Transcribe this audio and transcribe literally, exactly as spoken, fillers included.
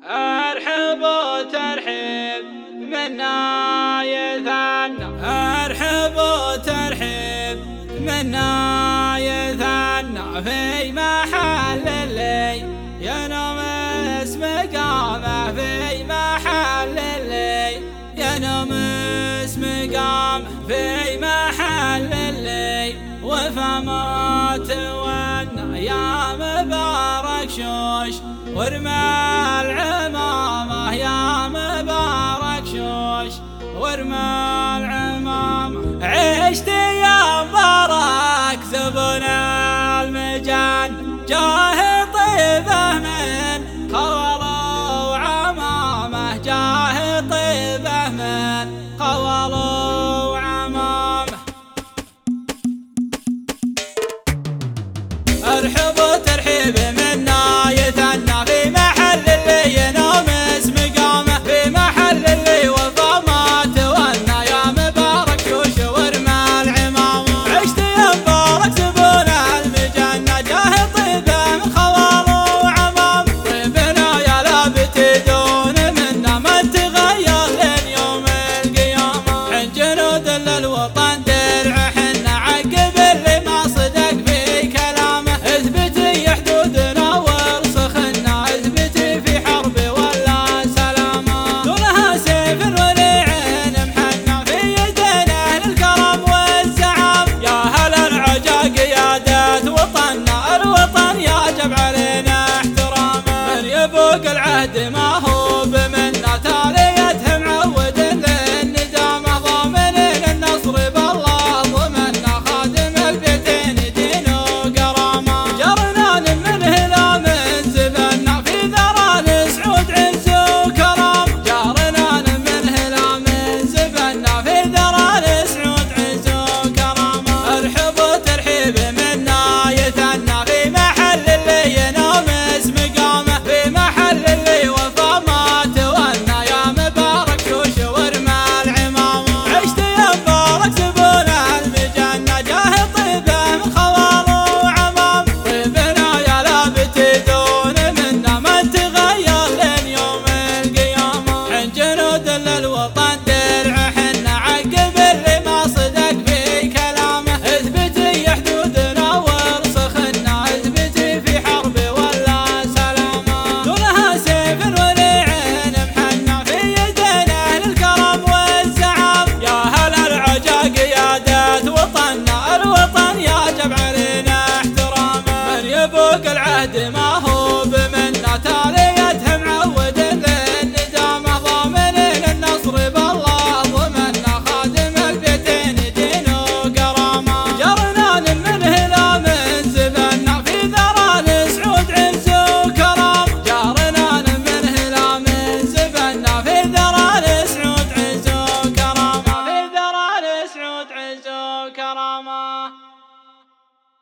ارحب وترحيب منا يثنى، ارحب وترحيب منا يثنى في محل اللي ينوم اسم قامه، في محل اللي ينوم اسم قامه، في محل اللي وفما تونى يا مبارك شوش ورمى العمامة، يا مبارك شوش ورمى العمامة. عشت يا مبارك ذبن المجان جاه طيبه من خول وعمامه، جاه طيبه من خول وعمامه. ارحب وترحيب منا يثنى في محل اللي ينوم اسم قامه، في محل اللي وفا ما تونى يا مبارك شوش ورمى العمامة. عشت يا مبارك زبون المجنة جاه طيبه من خوال وعمام، طيبنا يا لابتي دون منا ما تغير لين يوم القيامة. حن جنود للوطن درع حنا عقب اللي ما صدق في كلامه، اثبتي حدودنا وارسخنا، اثبتي في حرب ولا سلامة. دونها سيف ولعين محنى في يدينا للكرم والزعام، يا هل العجا قيادة وطننا، الوطن يجب علينا احترامه. من يفوق العهد ما هو